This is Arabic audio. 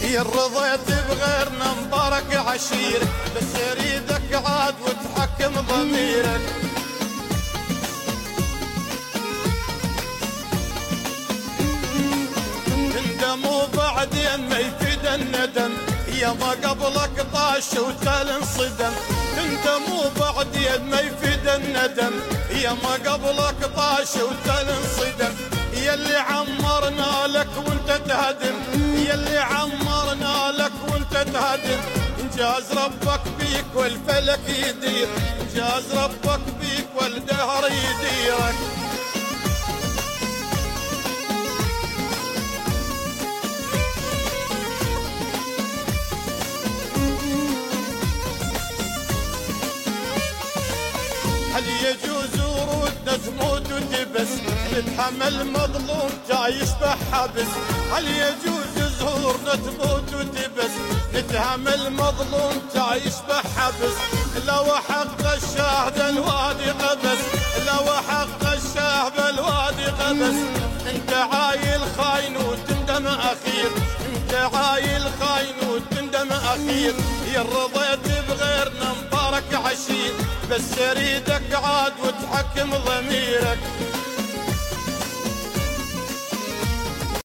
يا رضيت بغيرنا مبارك عشيرك، بس اريدك عاد وتحكم ضميرك. ندم وبعدين ما يفيد الندم، يا ما قبلك طاش وتال انصدم. ندم وبعدين ما يفيد الندم، يا ما قبلك طاش وتال انصدم. يلي عمرنا لك وانت تهدم، يلي عمرنا لك وانت تهدم. انجاز ربك بيك والفلك يدير، انجاز ربك بيك والدهر يديرك. هل يجوز ورودنا تموت وتبس، نتحمل مظلوم جاي يشبه حبس. هل يجوز زهورنا تموت وتبس، نتحمل مظلوم جاي يشبه حبس. لو حق الشاهد الوادي قبس، لو حق الشاهد الوادي قبس. انت عايل خاين وتندم اخير، انت عايل خاين وتندم اخير. يا رضيت بغيرنا مبارك عشير، بس اريدك عاد وتحكم ضميرك.